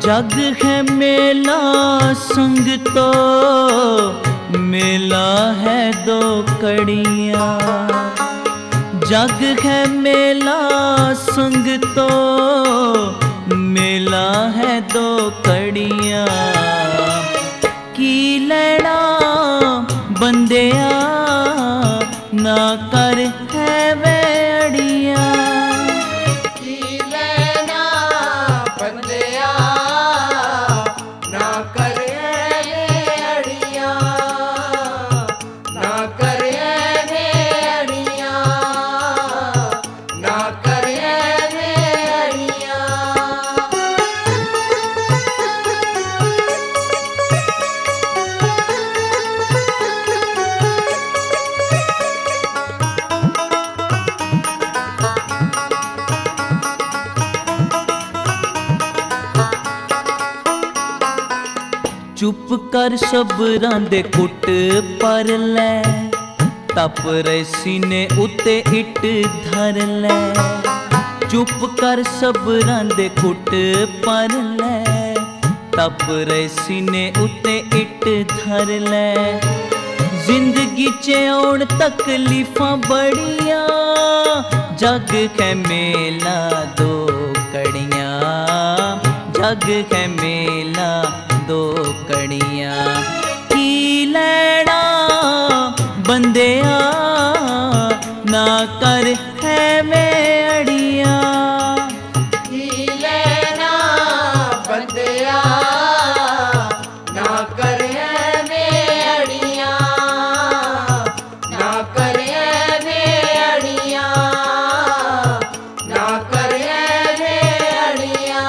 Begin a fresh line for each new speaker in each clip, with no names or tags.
जग है मेला संग तो मेला है दो कड़ियाँ। जग है मेला संग तो मेला है दो कड़ियाँ। की लैना बंदिया ना कर है वे अड़ियाँ। चुप कर सबरां दे कुट पर लै, तप रहे सीने उत्ते इट धर लै। चुप कर सबरां दे कुट पर लै, तप रहे सीने उत्ते इट धर लै। जिंदगी च औण तकलीफां बड़ियां, जग है मेला दो कड़ियां। जग है मेला दो कड़ियाँ। की लैना बंदिया ना कर है में अड़ियाँ।
की लैना बंदिया ना कर है में अड़ियाँ। ना कर है में अड़ियाँ। ना कर है में अड़ियाँ।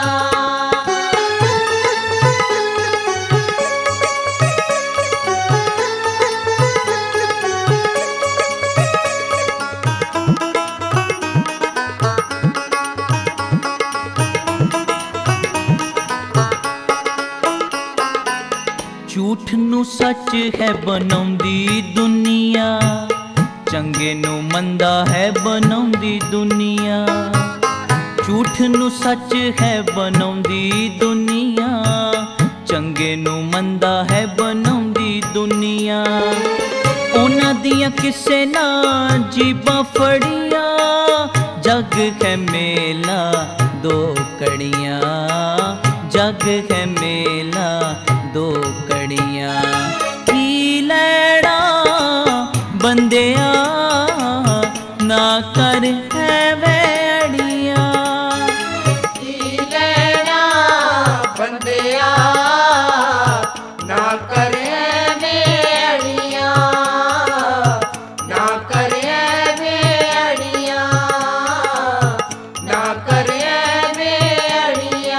झूठ नू सच है बनाउंदी दुनिया, चंगे नू मंदा है बनाउंदी दुनिया। झूठ नू सच है बनाउंदी दुनिया, चंगे नू मंदा है बनाउंदी दुनिया। उन्हां दियां किसे ना जीबां फड़ियां, जग है मेला दो कड़ियां। जग है मेला दो कड़ियाँ। की लैना बंदिया ना कर है वे अड़ियाँ।
की लैना बंदिया ना कर है में अड़ियाँ। ना कर है में अड़ियाँ। ना कर है में अड़ियाँ।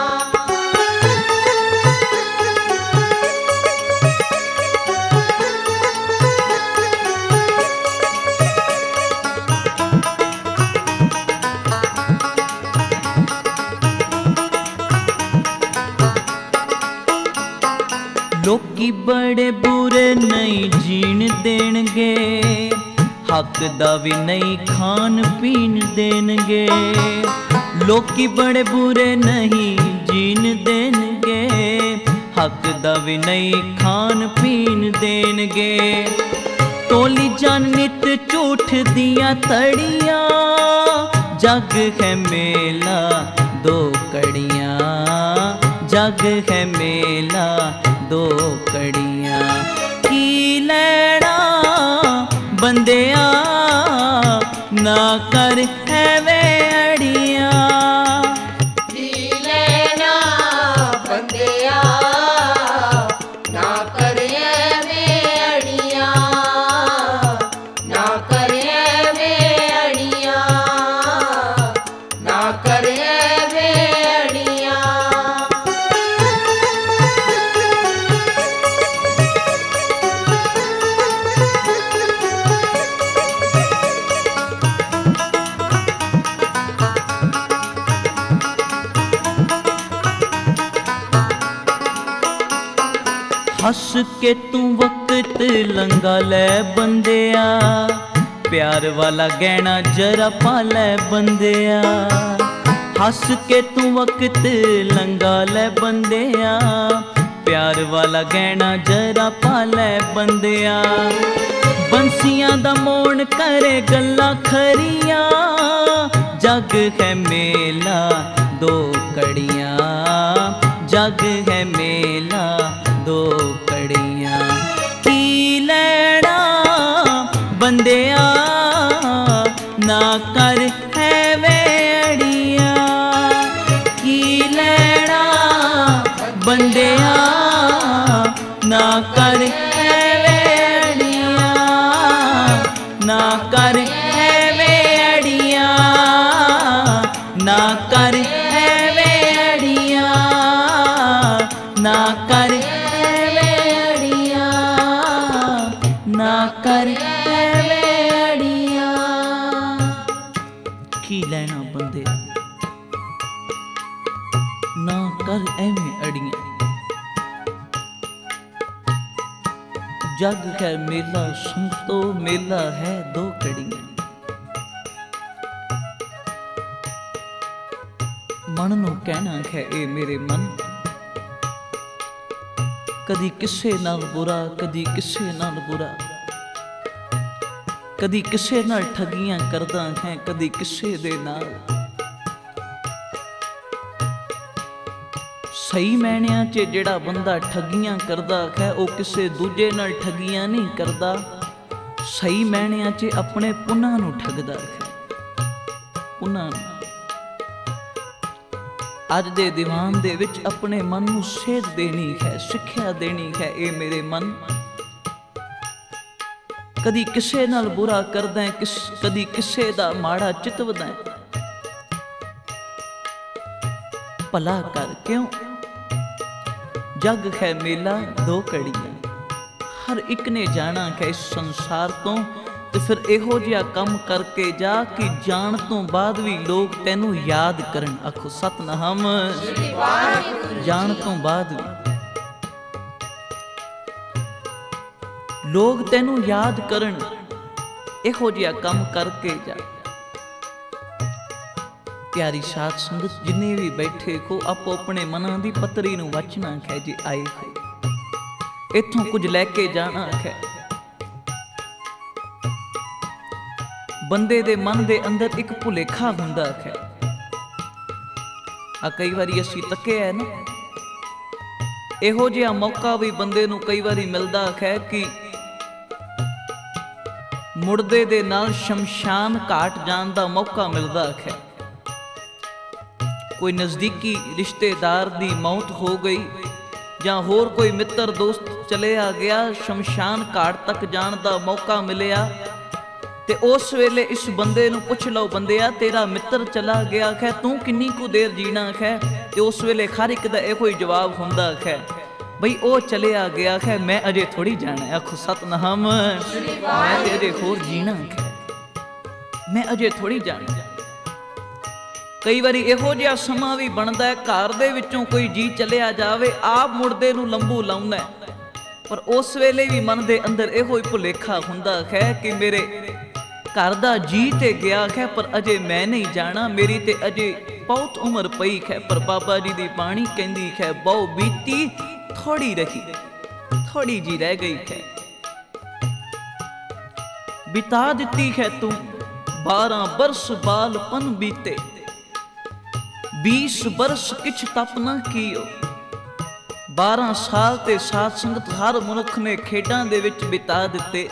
लोकी बड़े बुरे नहीं जीण देणगे, हक दा भी नहीं खान पीन देणगे। लोकी बड़े बुरे नहीं जीण देणगे, हक दा भी नहीं खान पीन देणगे। तोली जान नित झूठ दियां तड़ियां, जग है मेला दो कड़ियां। जग है मेला दो कड़ियाँ। की लैना बंदिया ना कर है वे अड़ियाँ।
की लैना बंदिया ना कर है में अड़ियाँ। ना कर है में अड़ियाँ। ना कर है में अड़ियाँ।
हस के तू वक्त लंघा ले बंदिया, प्यार वाला गहना जरा पा ले बंदिया। हंस के तू वक्त लंघा ले बंदिया, प्यार वाला गहना जरा पाले बंदिया। बंसियां दा मोड़ करे गल्ला खरिया, जग है मेला दो कड़ियां, जग है मेला दो कड़ियां। की लैना बंदिया ना कर है वेड़िया, की लैना बंदिया ना कर है वेड़िया, ना कर है वेड़िया, ना कर है वेड़िया, ना कर है वेड़िया, ना कर है वेड़िया। की लेना बंदे ना कर एवें अड़ियां, जग है मेला संतो मेला है दो कड़ियां। मन नूं कहना है ए मेरे मन, कदी किसे नाल बुरा कदी किसे नाल बुरा, कदी किसे नाल ठगियां करदा है कदी किसे दे नाल। सही मैणिਆਂ 'ਚ ਜਿਹੜਾ ਬੰਦਾ ਠੱਗੀਆਂ ਕਰਦਾ ਹੈ ਉਹ ਕਿਸੇ ਦੂਜੇ ਨਾਲ ਠੱਗੀਆਂ ਨਹੀਂ ਕਰਦਾ, ਸਹੀ ਮੈਣਿਆਂ 'ਚ ਆਪਣੇ ਪੁੰਨਾਂ ਨੂੰ ਠੱਗਦਾ ਹੈ, ਪੁੰਨਾਂ ਨੂੰ। ਅੱਜ ਦੇ ਦੀਵਾਨ ਦੇ ਵਿੱਚ ਆਪਣੇ ਮਨ ਨੂੰ ਸੇਧ ਦੇਣੀ ਹੈ, ਸਿੱਖਿਆ ਦੇਣੀ ਹੈ ਇਹ ਮੇਰੇ ਮਨ। ਕਦੀ ਕਿਸੇ ਨਾਲ ਬੁਰਾ ਕਰਦਾ ਕਦੀ ਕਿਸੇ ਦਾ ਮਾੜਾ ਚਿਤਵਦਾ, ਭਲਾ ਕਰ ਕਿਉਂ जग है मेला दो कड़ियां। हर एक ने जाना है इस संसार तो, ते फिर इहो जिहा कम करके जा कि जान तो बाद भी लोग तैनू याद करन। आखो सतनाम। जान तो बाद भी लोग तैनू याद करन, इहो जिहा कम करके जा। प्यारी साध संगत जिन्ने भी बैठे हो, आपो अपने मनां दी पतरी नूं वचना है जी आए हो, इत्थों कुछ लैके जाना है। बंदे दे मन दे अंदर एक भुलेखा हुंदा है। आ कई वारी असीं तक्किया है ना, इहो जिहा मौका भी बंदे नूं कई वारी मिलदा है कि मुर्दे दे नाल शमशान घाट जाण दा मौका मिलदा है। कोई नज़दीकी रिश्तेदार दी मौत हो गई ਜਾਂ ਹੋਰ कोई मित्र दोस्त चले आ गया, शमशान घाट तक जाण दा मौका मिलिया, ते उस वेले इस बंदे नूं पुछ लो बंदिया तेरा मित्र चला गया है, तू किन्नी कु देर जीना है? ते उस वेले हर एक दा इहो ही जवाब हुंदा है, बई ओ चले आ गया है, मैं अजे थोड़ी जाना है। आखो सतनाम। मैं ते अजे होर जीना है, मैं अजे थोड़ी जाना। कई बारी इहो जिहा समा भी बनता है, घर दे विचों कोई जी चलिया जावे, आप मुड़दे नूं लंबू लाउंदा है, पर उस वेले भी मन दे अंदर इहो ही भुलेखा हुंदा है कि मेरे घर दा जी ते गया है पर अजे मैं नहीं जाना, मेरी ते अजे बहुत उम्र पई है। पर बाबा जी दी बाणी कहंदी है, बहु बीती थोड़ी रही, थोड़ी जी रह गई है। बिता दिती है तू 12 बरस बालपन बीते, 20 बरस किछ तप ना कियो। 12 साल ते साध संगत हर मनुख ने खेडां दे विच बिता दिते।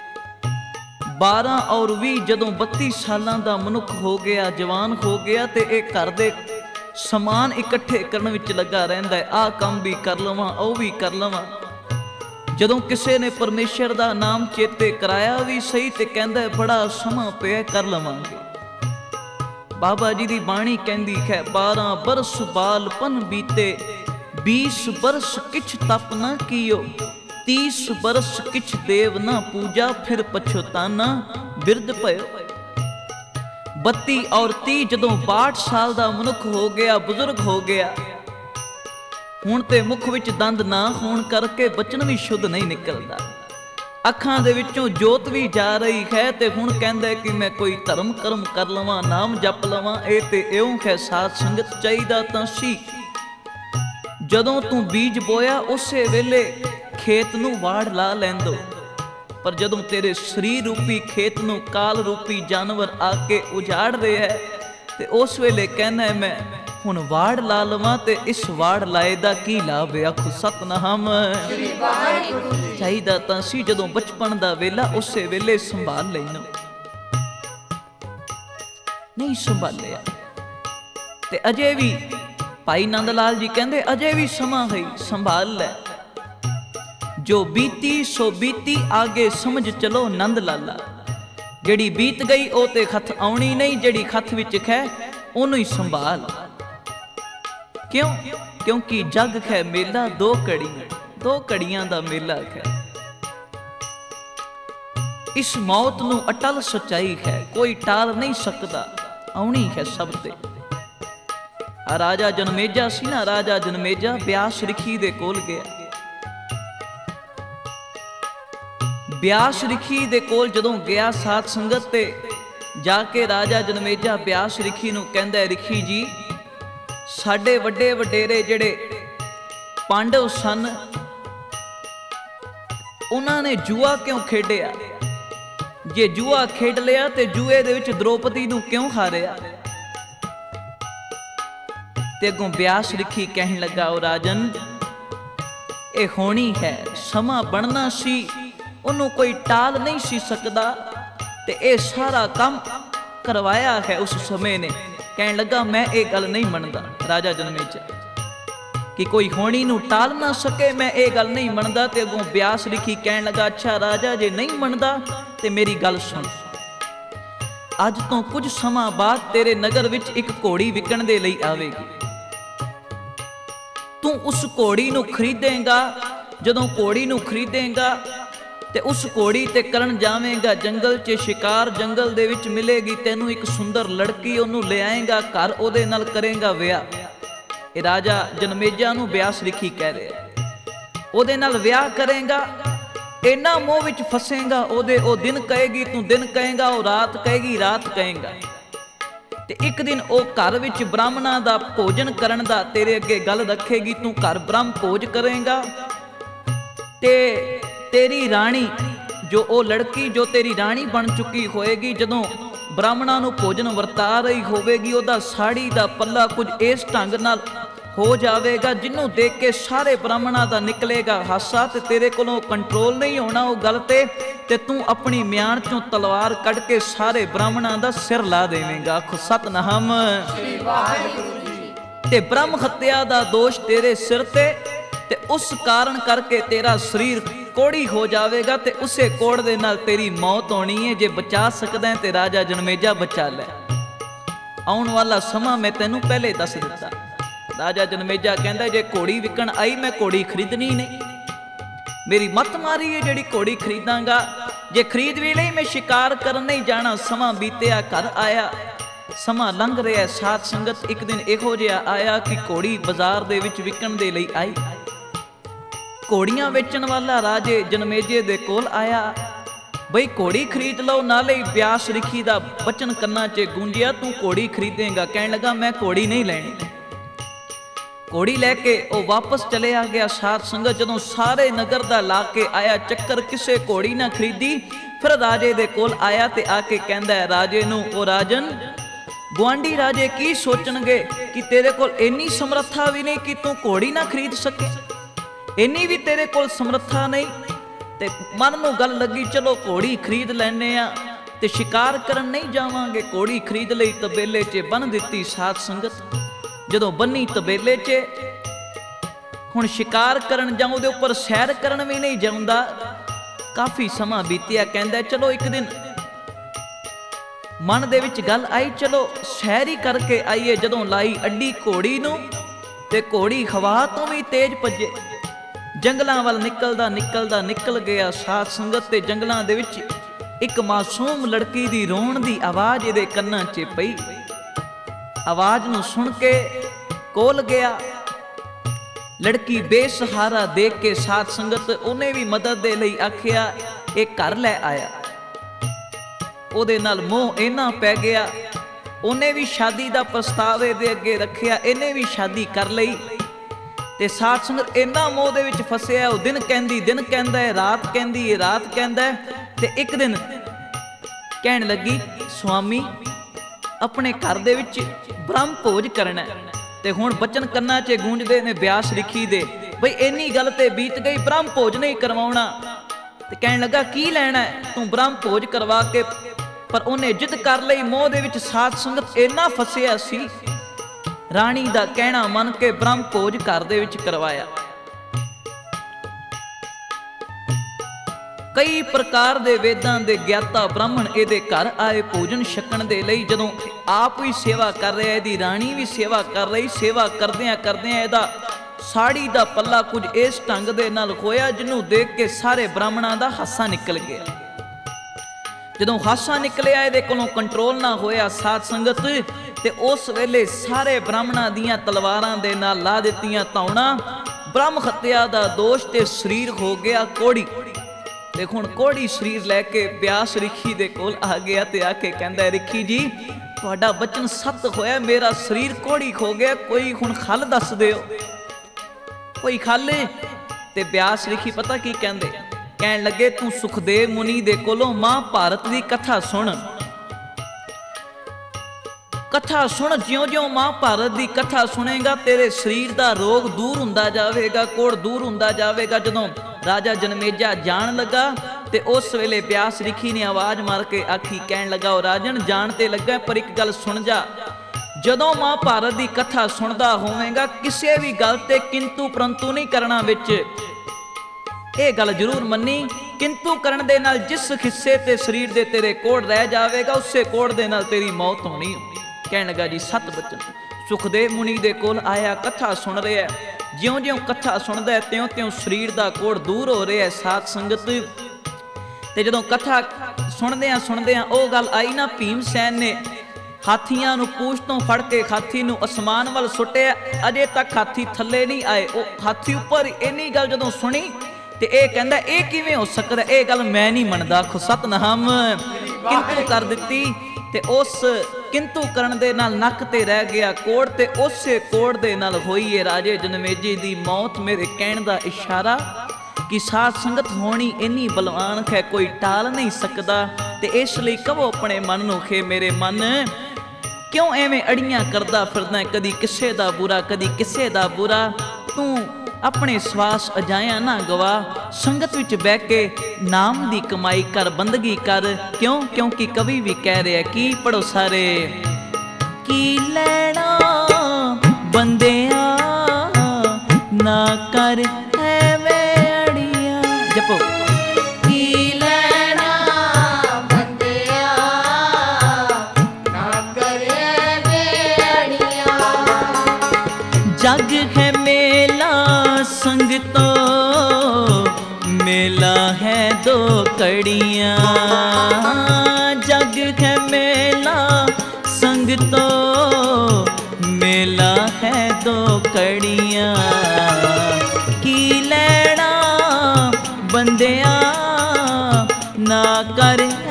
12 और 20 जदों 32 सालां दा मनुख हो गया, जवान हो गया, ते इह घर दे समान इकट्ठे करन विच लगा रहिंदा है। आ काम भी कर लवां, ओ भी कर लवां। जदों किसे ने परमेश्वर दा नाम चेते कराया भी सही, ते कहंदा बड़ा समा पिया कर लवांगे। बाबा जी दी बाणी कहंदी है, 12 बरस बालपन बीते, 20 बरस किछ तप ना कियो, 30 बरस किछ देव ना पूजा, फिर पछताना बिरद पयो। 32 और 30 जदों 62 साल दा मनुख हो गया, बुजुर्ग हो गया, हुण ते मुख विच दंद ना होण करके बचन भी शुद्ध नहीं निकलदा। ਅੱਖਾਂ ਦੇ ਵਿੱਚੋਂ ਜੋਤ ਵੀ ਜਾ ਰਹੀ ਹੈ ਤੇ ਹੁਣ ਕਹਿੰਦਾ ਕਿ ਮੈਂ ਕੋਈ ਧਰਮ ਕਰਮ ਕਰ ਲਵਾਂ, ਨਾਮ ਜਪ ਲਵਾਂ। ਇਹ ਤੇ ਇਉਂ ਹੈ ਸਾਧ ਸੰਗਤ, ਚਾਹੀਦਾ ਤਾਂ ਸੀ ਜਦੋਂ ਤੂੰ ਬੀਜ ਬੋਇਆ ਉਸੇ ਵੇਲੇ ਖੇਤ ਨੂੰ ਵਾੜ ਲਾ ਲੈਂਦੋ, ਪਰ ਜਦੋਂ ਤੇਰੇ ਸਰੀਰ ਰੂਪੀ ਖੇਤ ਨੂੰ ਕਾਲ ਰੂਪੀ ਜਾਨਵਰ ਆ ਕੇ ਉਜਾੜ ਰਿਹਾ ਹੈ ਤੇ ਉਸ ਵੇਲੇ ਕਹਿੰਦਾ ਮੈਂ ਹੁਣ ਵਾੜ ਲਾ ਲਵਾਂ ਤੇ ਇਸ ਵਾੜ ਲਾਏ ਦਾ ਕੀ ਲਾਭ ਹੈ। ਆਖੋ ਸਤਨਾਮ। ਚਾਹੀਦਾ ਤਾਂ ਸੀ ਜਦੋਂ ਬਚਪਨ ਦਾ ਵੇਲਾ ਉਸੇ ਵੇਲੇ ਸੰਭਾਲ ਲੈਣਾ, ਨਹੀਂ ਸੰਭਾਲਿਆ। ਤੇ ਅਜੇ ਵੀ ਭਾਈ ਨੰਦ ਲਾਲ ਜੀ ਕਹਿੰਦੇ ਅਜੇ ਵੀ ਸਮਾਂ ਹੈ, ਸੰਭਾਲ ਲੈ। ਜੋ ਬੀਤੀ ਸੋ ਬੀਤੀ, ਆਗੇ ਸਮਝ ਚਲੋ ਨੰਦ ਲਾਲਾ। ਜਿਹੜੀ ਬੀਤ ਗਈ ਉਹ ਤੇ ਖਤ ਆਉਣੀ ਨਹੀਂ, ਜਿਹੜੀ ਖਤ ਵਿੱਚ ਹੈ ਉਹਨੂੰ ਹੀ ਸੰਭਾਲ। ਕਿਉਂ? ਕਿਉਂਕਿ ਜਗ ਹੈ ਮੇਲਾ ਦੋ ਘੜੀਆਂ, ਦੋ ਘੜੀਆਂ ਦਾ ਮੇਲਾ ਹੈ। ਇਸ ਮੌਤ ਨੂੰ ਅਟਲ ਸੱਚਾਈ ਹੈ, ਕੋਈ ਟਾਲ ਨਹੀਂ ਸਕਦਾ, ਆਉਣੀ ਹੈ ਸਭ ਤੇ। ਆ ਰਾਜਾ ਜਨਮੇਜਾ ਸੀ ਨਾ, ਰਾਜਾ ਜਨਮੇਜਾ ਬਿਆਸ ਰਿਖੀ ਦੇ ਕੋਲ ਗਿਆ। ਬਿਆਸ ਰਿਖੀ ਦੇ ਕੋਲ ਜਦੋਂ ਗਿਆ ਸਾਧ ਸੰਗਤ, ਤੇ ਜਾ ਕੇ ਰਾਜਾ ਜਨਮੇਜਾ ਬਿਆਸ ਰਿਖੀ ਨੂੰ ਕਹਿੰਦਾ, ਰਿਖੀ ਜੀ ਸਾਡੇ ਵੱਡੇ ਵਡੇਰੇ ਜਿਹੜੇ ਪਾਂਡਵ ਸਨ ਉਹਨਾਂ ਨੇ ਜੂਆ ਕਿਉਂ ਖੇਡਿਆ? ਜੇ ਜੂਆ ਖੇਡ ਲਿਆ ਤੇ ਜੂਏ ਦੇ ਵਿੱਚ ਦ੍ਰੋਪਦੀ ਨੂੰ ਕਿਉਂ ਹਾਰਿਆ? ਤੇ ਅੱਗੋਂ ਬਿਆਸ ਰਿਖੀ ਕਹਿਣ ਲੱਗਾ, ਉਹ ਰਾਜਨ ਇਹ ਹੋਣੀ ਹੈ, ਸਮਾਂ ਬਣਨਾ ਸੀ, ਉਹਨੂੰ ਕੋਈ ਟਾਲ ਨਹੀਂ ਸੀ ਸਕਦਾ ਤੇ ਇਹ ਸਾਰਾ ਕੰਮ ਕਰਵਾਇਆ ਹੈ ਉਸ ਸਮੇਂ ਨੇ। ਕਹਿਣ ਲੱਗਾ ਮੈਂ ਇਹ ਗੱਲ ਨਹੀਂ ਮੰਨਦਾ ਰਾਜਾ ਜਨਮੇਜਾ, ਕਿ ਕੋਈ ਹੋਣੀ ਨੂੰ ਟਾਲ ਨਾ ਸਕੇ, ਮੈਂ ਇਹ ਗੱਲ ਨਹੀਂ ਮੰਨਦਾ। ਤੇ ਅੱਗੋਂ ਬਿਆਸ ਰਿਖੀ ਕਹਿਣ ਲੱਗਾ, ਅੱਛਾ ਰਾਜਾ ਜੇ ਨਹੀਂ ਮੰਨਦਾ ਤੇ ਮੇਰੀ ਗੱਲ ਸੁਣ। ਅੱਜ ਤੋਂ ਕੁਝ ਸਮਾਂ ਬਾਅਦ ਤੇਰੇ ਨਗਰ ਵਿੱਚ ਇੱਕ ਘੋੜੀ ਵਿਕਣ ਦੇ ਲਈ ਆਵੇਗੀ। ਤੂੰ ਉਸ ਘੋੜੀ ਨੂੰ ਖਰੀਦੇਂਗਾ। ਜਦੋਂ ਘੋੜੀ ਨੂੰ ਖਰੀਦੇਂਗਾ ਤੇ ਉਸ ਘੋੜੀ ਤੇ ਕਰਨ ਜਾਵੇਂਗਾ ਜੰਗਲ 'ਚ ਸ਼ਿਕਾਰ। ਜੰਗਲ ਦੇ ਵਿੱਚ ਮਿਲੇਗੀ ਤੈਨੂੰ ਇੱਕ ਸੁੰਦਰ ਲੜਕੀ, ਉਹਨੂੰ ਲਿਆਏਂਗਾ ਘਰ, ਉਹਦੇ ਨਾਲ ਕਰੇਂਗਾ ਵਿਆਹ। ਇਹ ਰਾਜਾ ਜਨਮੇਜਾ ਨੂੰ ਬਿਆਸ ਰਿਖੀ ਕਹਿ ਰਿਹਾ। ਉਹਦੇ ਨਾਲ ਵਿਆਹ ਕਰੇਂਗਾ, ਇੰਨਾ ਮੋਹ ਵਿੱਚ ਫਸੇਂਗਾ, ਉਹਦੇ ਉਹ ਦਿਨ ਕਹੇਗੀ ਤੂੰ ਦਿਨ ਕਹੇਂਗਾ, ਉਹ ਰਾਤ ਕਹੇਗੀ ਰਾਤ ਕਹੇਂਗਾ। ਤੇ ਇੱਕ ਦਿਨ ਉਹ ਘਰ ਵਿੱਚ ਬ੍ਰਾਹਮਣਾਂ ਦਾ ਭੋਜਨ ਕਰਨ ਦਾ ਤੇਰੇ ਅੱਗੇ ਗੱਲ ਰੱਖੇਗੀ, ਤੂੰ ਘਰ ਬ੍ਰਹਮ ਭੋਜ ਕਰੇਂਗਾ ਤੇ ਤੇਰੀ ਰਾਣੀ ਜੋ ਉਹ ਲੜਕੀ ਜੋ ਤੇਰੀ ਰਾਣੀ ਬਣ ਚੁੱਕੀ ਹੋਏਗੀ, ਜਦੋਂ ਬ੍ਰਾਹਮਣਾਂ ਨੂੰ ਭੋਜਨ ਵਰਤਾ ਰਹੀ ਹੋਵੇਗੀ, ਉਹਦਾ ਸਾੜੀ ਦਾ ਪੱਲਾ ਕੁਝ ਇਸ ਢੰਗ ਨਾਲ ਹੋ ਜਾਵੇਗਾ ਜਿਹਨੂੰ ਦੇਖ ਕੇ ਸਾਰੇ ਬ੍ਰਾਹਮਣਾਂ ਦਾ ਨਿਕਲੇਗਾ ਹਾਸਾ ਤੇ ਤੇਰੇ ਕੋਲੋਂ ਕੰਟਰੋਲ ਨਹੀਂ ਹੋਣਾ ਉਹ ਗੱਲ ਤੇ ਤੂੰ ਆਪਣੀ ਮਿਆਨ ਚੋਂ ਤਲਵਾਰ ਕੱਢ ਕੇ ਸਾਰੇ ਬ੍ਰਾਹਮਣਾਂ ਦਾ ਸਿਰ ਲਾ ਦੇਵੇਂਗਾ। ਆਖੋ ਸਤਨਾਮ। ਤੇ ਬ੍ਰਹਮ ਹੱਤਿਆ ਦਾ ਦੋਸ਼ ਤੇਰੇ ਸਿਰ ਤੇ ਉਸ ਕਾਰਨ ਕਰਕੇ ਤੇਰਾ ਸਰੀਰ ਕੋੜੀ ਹੋ ਜਾਵੇਗਾ ਤੇ ਉਸੇ ਕੋੜ ਦੇ ਨਾਲ ਤੇਰੀ ਮੌਤ ਹੋਣੀ ਹੈ। ਜੇ ਬਚਾ ਸਕਦਾ ਤੇ ਰਾਜਾ ਜਨਮੇਜਾ ਬਚਾ ਲੈ। ਆਉਣ ਵਾਲਾ ਸਮਾਂ ਮੈਂ ਤੈਨੂੰ ਪਹਿਲੇ ਦੱਸ ਦਿੱਤਾ। ਰਾਜਾ ਜਨਮੇਜਾ ਕਹਿੰਦਾ ਜੇ ਘੋੜੀ ਵਿਕਣ ਆਈ ਮੈਂ ਘੋੜੀ ਖਰੀਦਣੀ ਨਹੀਂ, ਮੇਰੀ ਮੱਤ ਮਾਰੀ ਹੈ ਜਿਹੜੀ ਘੋੜੀ ਖਰੀਦਾਂਗਾ। ਜੇ ਖਰੀਦ ਵੀ ਲਈ ਮੈਂ ਸ਼ਿਕਾਰ ਕਰਨ ਨਹੀਂ ਜਾਣਾ। ਸਮਾਂ ਬੀਤਿਆ, ਘਰ ਆਇਆ, ਸਮਾਂ ਲੰਘ ਰਿਹਾ। ਸਾਧ ਸੰਗਤ ਇੱਕ ਦਿਨ ਇਹੋ ਜਿਹਾ ਆਇਆ ਕਿ ਘੋੜੀ ਬਾਜ਼ਾਰ ਦੇ ਵਿੱਚ ਵਿਕਣ ਦੇ ਲਈ ਆਈ। ਘੋੜੀਆਂ ਵੇਚਣ ਵਾਲਾ ਰਾਜੇ ਜਨਮੇਜੇ ਦੇ ਕੋਲ ਆਇਆ, ਬਈ ਘੋੜੀ ਖਰੀਦ ਲਓ। ਨਾਲੇ ਹੀ ਬਿਆਸ ਰਿਖੀ ਦਾ ਬਚਨ ਕੰਨਾਂ 'ਚ ਗੂੰਜਿਆ, ਤੂੰ ਘੋੜੀ ਖਰੀਦੇਂਗਾ। ਕਹਿਣ ਲੱਗਾ ਮੈਂ ਘੋੜੀ ਨਹੀਂ ਲੈਣੀ। ਘੋੜੀ ਲੈ ਕੇ ਉਹ ਵਾਪਸ ਚਲਿਆ ਗਿਆ। ਸਾਧ ਸੰਗਤ ਜਦੋਂ ਸਾਰੇ ਨਗਰ ਦਾ ਲਾ ਕੇ ਆਇਆ ਚੱਕਰ, ਕਿਸੇ ਘੋੜੀ ਨਾ ਖਰੀਦੀ। ਫਿਰ ਰਾਜੇ ਦੇ ਕੋਲ ਆਇਆ ਤੇ ਆ ਕੇ ਕਹਿੰਦਾ ਹੈ ਰਾਜੇ ਨੂੰ, ਉਹ ਰਾਜਨ ਗੁਆਂਢੀ ਰਾਜੇ ਕੀ ਸੋਚਣਗੇ ਕਿ ਤੇਰੇ ਕੋਲ ਇੰਨੀ ਸਮਰੱਥਾ ਵੀ ਨਹੀਂ ਕਿ ਤੂੰ ਘੋੜੀ ਨਾ ਖਰੀਦ ਸਕੇ, ਇੰਨੀ ਵੀ ਤੇਰੇ ਕੋਲ ਸਮਰੱਥਾ ਨਹੀਂ। ਤੇ ਮਨ ਨੂੰ ਗੱਲ ਲੱਗੀ ਚਲੋ ਘੋੜੀ ਖਰੀਦ ਲੈਨੇ ਆ ਤੇ ਸ਼ਿਕਾਰ ਕਰਨ ਨਹੀਂ ਜਾਵਾਂਗੇ। ਘੋੜੀ ਖਰੀਦ ਲਈ, ਤਬੇਲੇ 'ਚ ਬੰਨ ਦਿੱਤੀ। ਸਾਧ ਸੰਗਤ ਜਦੋਂ ਬੰਨੀ ਤਬੇਲੇ 'ਚ, ਹੁਣ ਸ਼ਿਕਾਰ ਕਰਨ ਜਾਉ ਦੇ ਉੱਪਰ ਸੈਰ ਕਰਨ ਵੀ ਨਹੀਂ ਜਾਉਂਦਾ। ਕਾਫੀ ਸਮਾਂ ਬੀਤਿਆ। ਕਹਿੰਦਾ ਚਲੋ ਇੱਕ ਦਿਨ ਮਨ ਦੇ ਵਿੱਚ ਗੱਲ ਆਈ ਚਲੋ ਸੈਰ ਹੀ ਕਰਕੇ ਆਈਏ। ਜਦੋਂ ਲਾਈ ਅੱਡੀ ਘੋੜੀ ਨੂੰ ਤੇ ਘੋੜੀ ਹਵਾ ਤੋਂ ਵੀ ਤੇਜ਼ ਭੱਜੇ, ਜੰਗਲਾਂ ਵੱਲ ਨਿਕਲ ਗਿਆ। ਸਾਧ ਸੰਗਤ ਤੇ ਜੰਗਲਾਂ ਦੇ ਵਿੱਚ ਇੱਕ ਮਾਸੂਮ ਲੜਕੀ ਦੀ ਰੋਣ ਦੀ ਆਵਾਜ਼ ਇਹਦੇ ਕੰਨਾਂ 'ਚ ਪਈ। ਆਵਾਜ਼ ਨੂੰ ਸੁਣ ਕੇ ਕੋਲ ਗਿਆ। ਲੜਕੀ ਬੇਸਹਾਰਾ ਦੇਖ ਕੇ ਸਾਧ ਸੰਗਤ ਉਹਨੇ ਵੀ ਮਦਦ ਦੇ ਲਈ ਆਖਿਆ ਇਹ ਘਰ ਲੈ ਆਇਆ। ਉਹਦੇ ਨਾਲ ਮੋਹ ਇੰਨਾ ਪੈ ਗਿਆ, ਉਹਨੇ ਵੀ ਸ਼ਾਦੀ ਦਾ ਪ੍ਰਸਤਾਵ ਇਹਦੇ ਅੱਗੇ ਰੱਖਿਆ, ਇਹਨੇ ਵੀ ਸ਼ਾਦੀ ਕਰ ਲਈ। ਤੇ ਸਾਧ ਸੰਗਤ ਇੰਨਾ ਮੋਹ ਦੇ ਵਿੱਚ ਫਸਿਆ, ਉਹ ਦਿਨ ਕਹਿੰਦੀ ਦਿਨ ਕਹਿੰਦਾ ਹੈ, ਰਾਤ ਕਹਿੰਦੀ ਹੈ ਰਾਤ ਕਹਿੰਦਾ ਹੈ। ਤੇ ਇੱਕ ਦਿਨ ਕਹਿਣ ਲੱਗੀ, ਸੁਆਮੀ ਆਪਣੇ ਘਰ ਦੇ ਵਿੱਚ ਬ੍ਰਹਮ ਭੋਜ ਕਰਨਾ। ਤੇ ਹੁਣ ਬਚਨ ਕੰਨਾਂ 'ਚ ਗੂੰਜਦੇ ਨੇ ਬਿਆਸ ਲਿਖੀ ਦੇ, ਬਈ ਇੰਨੀ ਗੱਲ ਤੇ ਬੀਤ ਗਈ, ਬ੍ਰਹਮ ਭੋਜ ਨਹੀਂ ਕਰਵਾਉਣਾ। ਤੇ ਕਹਿਣ ਲੱਗਾ ਕੀ ਲੈਣਾ ਤੂੰ ਬ੍ਰਹਮ ਭੋਜ ਕਰਵਾ ਕੇ। ਪਰ ਉਹਨੇ ਜਿੱਦ ਕਰ ਲਈ, ਮੋਹ ਦੇ ਵਿੱਚ ਸਾਧ ਸੰਗਤ ਇੰਨਾ ਫਸਿਆ ਸੀ, ਰਾਣੀ ਦਾ ਕਹਿਣਾ ਮੰਨ ਕੇ ਬ੍ਰਹਮ ਭੋਜ ਘਰ ਦੇ ਵਿੱਚ ਕਰਵਾਇਆ। ਕਈ ਪ੍ਰਕਾਰ ਦੇ ਵੇਦਾਂ ਦੇ ਗਿਆਤਾ ਬ੍ਰਾਹਮਣ ਇਹਦੇ ਘਰ ਆਏ ਭੋਜਨ ਛਕਣ ਦੇ ਲਈ। ਜਦੋਂ ਆਪ ਵੀ ਸੇਵਾ ਕਰ ਰਿਹਾ, ਇਹਦੀ ਰਾਣੀ ਵੀ ਸੇਵਾ ਕਰ ਰਹੀ, ਸੇਵਾ ਕਰਦਿਆਂ ਕਰਦਿਆਂ ਇਹਦਾ ਸਾੜੀ ਦਾ ਪੱਲਾ ਕੁਝ ਇਸ ਢੰਗ ਦੇ ਨਾਲ ਹੋਇਆ, ਜਿਹਨੂੰ ਦੇਖ ਕੇ ਸਾਰੇ ਬ੍ਰਾਹਮਣਾਂ ਦਾ ਹਾਸਾ ਨਿਕਲ ਗਿਆ। ਜਦੋਂ ਹਾਸਾ ਨਿਕਲਿਆ, ਇਹਦੇ ਕੋਲੋਂ ਕੰਟਰੋਲ ਨਾ ਹੋਇਆ ਸਾਧ ਸੰਗਤ, ਤੇ ਉਸ ਵੇਲੇ ਸਾਰੇ ਬ੍ਰਾਹਮਣਾਂ ਦੀਆਂ ਤਲਵਾਰਾਂ ਦੇ ਨਾਲ ਲਾ ਦਿੱਤੀਆਂ ਧੌਣਾ। ਬ੍ਰਹਮ ਹੱਤਿਆ ਦਾ ਦੋਸ਼ ਤੇ ਸਰੀਰ ਹੋ ਗਿਆ ਕੋੜੀ। ਤੇ ਹੁਣ ਕੋੜੀ ਸਰੀਰ ਲੈ ਕੇ ਬਿਆਸ ਰਿਖੀ ਦੇ ਕੋਲ ਆ ਗਿਆ ਤੇ ਆ ਕੇ ਕਹਿੰਦਾ, ਰਿਖੀ ਜੀ ਤੁਹਾਡਾ ਬਚਨ ਸੱਤ ਹੋਇਆ, ਮੇਰਾ ਸਰੀਰ ਕੋੜੀ ਹੋ ਗਿਆ, ਕੋਈ ਹੁਣ ਖੱਲ ਦੱਸ ਦਿਓ, ਕੋਈ ਖੱਲ। ਤੇ ਬਿਆਸ ਰਿਖੀ ਪਤਾ ਕੀ ਕਹਿੰਦੇ, ਕਹਿਣ ਲੱਗੇ ਤੂੰ ਸੁਖਦੇਵ ਮੁਨੀ ਦੇ ਕੋਲੋਂ ਮਹਾਭਾਰਤ ਦੀ ਕਥਾ ਸੁਣ। ਕਥਾ ਸੁਣ, ਜਿਉਂ-ਜਿਉਂ ਮਹਾਭਾਰਤ ਦੀ ਕਥਾ ਸੁਣੇਗਾ ਤੇਰੇ ਸਰੀਰ ਦਾ ਰੋਗ ਦੂਰ ਹੁੰਦਾ ਜਾਵੇਗਾ, ਕੋੜ ਦੂਰ ਹੁੰਦਾ ਜਾਵੇਗਾ। ਜਦੋਂ ਰਾਜਾ ਜਨਮੇਜਾ ਜਾਣ ਲੱਗਾ ਤੇ ਉਸ ਵੇਲੇ ਬਿਆਸ ਰਿਖੀ ਨੇ ਆਵਾਜ਼ ਮਾਰ ਕੇ ਆਖੀ, ਕਹਿਣ ਲੱਗਾ ਉਹ ਰਾਜਨ ਜਾਣ ਤੇ ਲੱਗਾ, ਪਰ ਇੱਕ ਗੱਲ ਸੁਣ ਜਾ, ਜਦੋਂ ਮਹਾਭਾਰਤ ਦੀ ਕਥਾ ਸੁਣਦਾ ਹੋਵੇਗਾ ਕਿਸੇ ਵੀ ਗੱਲ ਤੇ ਕਿੰਤੂ ਪਰੰਤੂ ਨਹੀਂ ਕਰਨਾ ਵਿੱਚ। ਇਹ ਗੱਲ ਜ਼ਰੂਰ ਮੰਨੀ, ਕਿੰਤੂ ਕਰਨ ਦੇ ਨਾਲ ਜਿਸ ਹਿੱਸੇ ਤੇ ਸਰੀਰ ਦੇ ਤੇਰੇ ਕੋੜ ਰਹਿ ਜਾਵੇਗਾ, ਉਸੇ ਕੋੜ ਦੇ ਨਾਲ ਤੇਰੀ ਮੌਤ ਹੋਣੀ। ਕਹਿਣ ਲੱਗਾ ਜੀ ਸੱਤ ਬਚਨ। ਸੁਖਦੇਵ ਮੁਨੀ ਦੇ ਕੋਲ ਆਇਆ, ਕਥਾ ਸੁਣ ਰਿਹਾ, ਜਿਉਂ-ਜਿਉਂ ਕਥਾ ਸੁਣਦਾ ਤਿਉਂ-ਤਿਉਂ ਸਰੀਰ ਦਾ ਕੋੜ ਦੂਰ ਹੋ ਰਿਹਾ ਸਾਧ ਸੰਗਤ। ਤੇ ਜਦੋਂ ਕਥਾ ਸੁਣਦਿਆਂ ਉਹ ਗੱਲ ਆਈ ਨਾ, ਭੀਮ ਸੈਨ ਨੇ ਹਾਥੀਆਂ ਨੂੰ ਪੂਛ ਤੋਂ ਫੜ ਕੇ ਹਾਥੀ ਨੂੰ ਅਸਮਾਨ ਵੱਲ ਸੁੱਟਿਆ, ਅਜੇ ਤੱਕ ਹਾਥੀ ਥੱਲੇ ਨਹੀਂ ਆਏ, ਉਹ ਹਾਥੀ ਉੱਪਰ। ਇੰਨੀ ਗੱਲ ਜਦੋਂ ਸੁਣੀ ਤੇ ਇਹ ਕਹਿੰਦਾ ਇਹ ਕਿਵੇਂ ਹੋ ਸਕਦਾ, ਇਹ ਗੱਲ ਮੈਂ ਨਹੀਂ ਮੰਨਦਾ। ਸਤਨਾਮ ਕਿੰਤੂ ਕਰ ਦਿੱਤੀ ਤੇ ਉਸ ਕਿੰਤੂ ਕਰਨ ਦੇ ਨਾਲ ਨੱਕ ਤੇ ਰਹਿ ਗਿਆ ਕੋੜ, ਤੇ ਉਸੇ ਕੋੜ ਦੇ ਨਾਲ ਹੋਈ ਹੈ ਰਾਜੇ ਜਨਮੇਜੇ ਦੀ ਮੌਤ। ਮੇਰੇ ਕਹਿਣ ਦਾ ਇਸ਼ਾਰਾ ਕਿ ਸਾਧ ਸੰਗਤ ਹੋਣੀ ਇੰਨੀ ਬਲਵਾਨ ਹੈ, ਕੋਈ ਟਾਲ ਨਹੀਂ ਸਕਦਾ। ਤੇ ਇਸ ਲਈ ਕਹੋ ਆਪਣੇ ਮਨ ਨੂੰ, ਖੇ ਮੇਰੇ ਮਨ ਕਿਉਂ ਐਵੇਂ ਅੜੀਆਂ ਕਰਦਾ ਫਿਰਦਾ, ਕਦੀ ਕਿਸੇ ਦਾ ਬੁਰਾ ਕਦੀ ਕਿਸੇ ਦਾ ਬੁਰਾ। ਤੂੰ ਆਪਣੇ ਸਵਾਸ ਅਜਾਇਆ ਨਾ ਗਵਾ, ਸੰਗਤ ਵਿੱਚ ਬਹਿ ਕੇ ਨਾਮ ਦੀ ਕਮਾਈ ਕਰ, ਬੰਦਗੀ ਕਰ। ਕਿਉਂ? ਕਿਉਂਕਿ ਕਵੀ ਵੀ ਕਹਿ ਰਿਹਾ, ਕੀ ਪੜੋ ਸਾਰੇ, ਕੀ ਲੈਣਾ ਬੰਦਿਆਂ ਨਾ ਕਰ ਐਵੇਂ ਅੜੀਆਂ। ਜਪੋ
ਕੀ ਲੈਣਾ ਬੰਦਿਆਂ ਨਾ ਕਰ ਐਵੇਂ ਅੜੀਆਂ।
ਜਗ ਹੈ ਮੇਲਾ संग तो मेला है दो कड़ियाँ, जग है मेला संग तो मेला है दो कड़ियाँ। की लैना बंदिया ना कर